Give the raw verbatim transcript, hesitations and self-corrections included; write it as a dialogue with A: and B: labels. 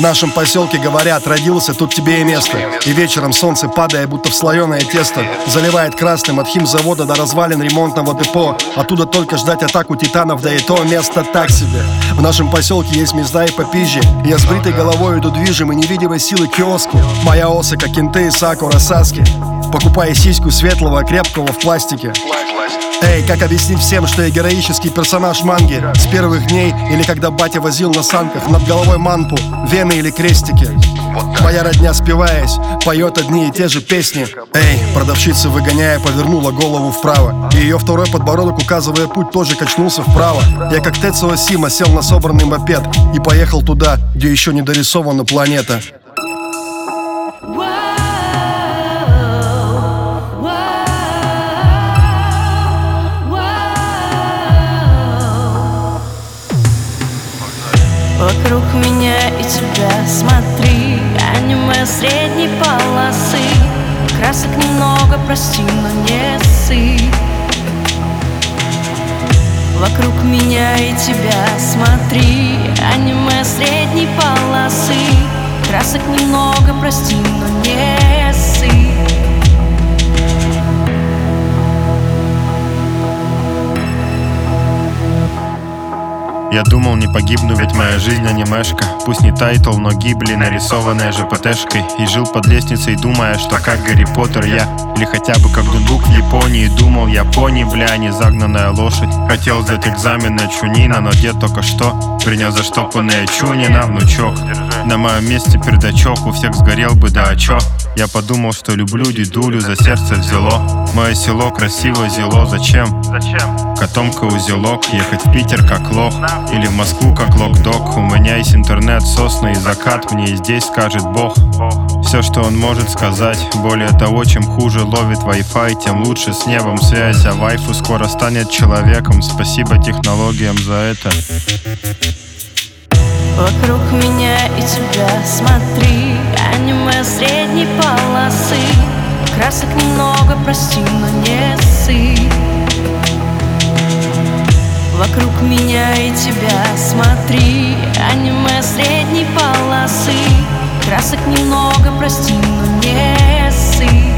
A: нашем поселке говорят, родился, тут тебе и место. И вечером солнце, падая, будто в слоеное тесто, заливает красным от химзавода до развалин ремонтного депо. Оттуда только ждать атаку титанов, да и то место так себе. В нашем поселке есть места и попизже. Я с бритой головой иду движим и невидимой силы к киоску. Моя оса, как кенты и сакура Саски, покупая сиську светлого, крепкого в пластике. Эй, как объяснить всем, что я героический персонаж манги с первых дней, или когда батя возил на санках над головой манпу, вены или крестики. Моя родня, спиваясь, поет одни и те же песни. Эй, продавщица, выгоняя, повернула голову вправо, и ее второй подбородок, указывая путь, тоже качнулся вправо. Я как Тецуо Сима сел на собранный мопед и поехал туда, где еще не дорисована планета.
B: Вокруг меня и тебя, смотри, аниме средней полосы. Красок немного, прости, но не ссы. Вокруг меня и тебя, смотри, аниме средней полосы. Красок немного, прости, но не ссы.
C: Я думал, не погибну, ведь моя жизнь анимешка. Пусть не тайтл, но гибли, нарисованная ЖПТшкой. И жил под лестницей, думая, что как Гарри Поттер я, или хотя бы как Дундук в Японии. Думал, я пони, бля, не загнанная лошадь. Хотел сдать экзамен на Чунина, но дед только что принес заштопанное Чунина, внучок. На моем месте пердачок, у всех сгорел бы, да а чё? Я подумал, что люблю дедулю, за сердце взяло. Мое село красиво зело, зачем? Котомка узелок, ехать в Питер как лох, или в Москву как лок-дог. У меня есть интернет, сосны и закат, мне и здесь скажет Бог все, что он может сказать. Более того, чем хуже ловит Wi-Fi, тем лучше с небом связь. А вайфу скоро станет человеком, спасибо технологиям за это.
B: Вокруг меня и тебя, смотри, аниме средней полосы. Красок немного, прости, но не ссы. Вокруг меня и тебя, смотри, аниме средней полосы. Красок немного, прости, но не ссы.